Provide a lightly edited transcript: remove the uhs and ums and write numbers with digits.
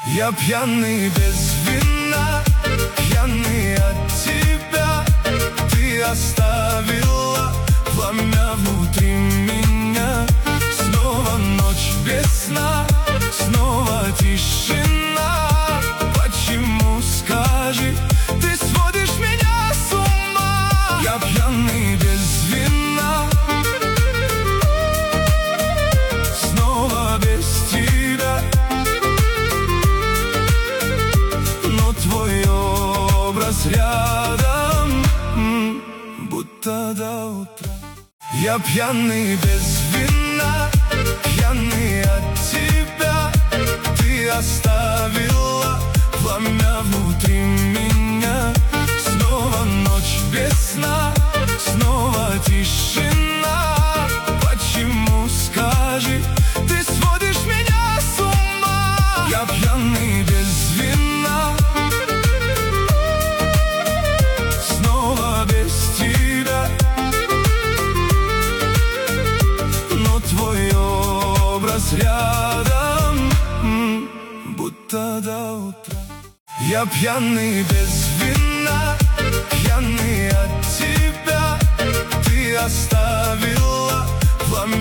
Я пьяный без вина, пьяный от тебя. Ты оставила пламя внутри меня. Снова ночь без сна, снова тишина. Почему, скажи, ты сводишь меня с ума? Я пьяный без вина, снова без тебя. Но твой образ рядом, будто до утра. Я пьяный без вина, пьяный от тебя. Ты оставила пламя внутри меня. Снова ночь без сна, снова тишина. Почему, скажи, ты сводишь меня с ума? Я пьяный без вина, снова без тебя. Но твой образ рядом, будто до утра. Я пьяный без вина.